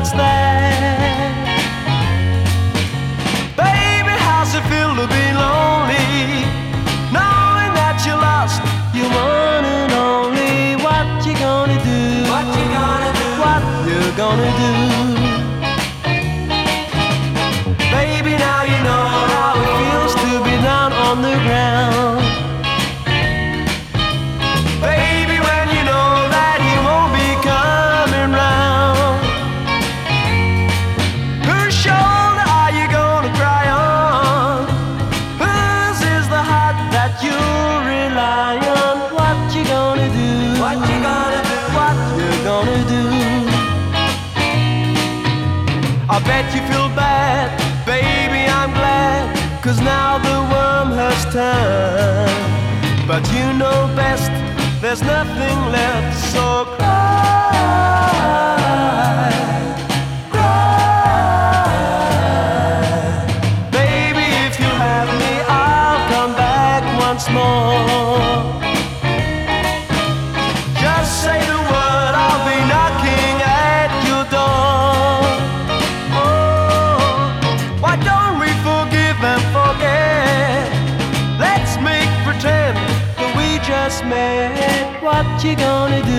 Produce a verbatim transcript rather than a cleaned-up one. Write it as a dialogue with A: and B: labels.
A: what's that? Baby, how's it feel to be lonely, knowing that you're lost, you're one and only? What you gonna do? What you gonna do? What you gonna do? Baby, now you know how it feels to be down on the ground. Baby, when you know that he won't be coming round, whose shoulder are you gonna cry on? Whose is the heart that you rely on? What you gonna do? What you gonna do? What you gonna do? I bet you feel bad, baby, I'm glad, 'cause now the worm has turned. But you know best, there's nothing left, so cry, cry. Baby, if you have me, I'll come back once more. Just say the word, I'll be knocking at your door. Oh, why don't we forgive and forget? Let's make pretend that we just met. What you gonna do?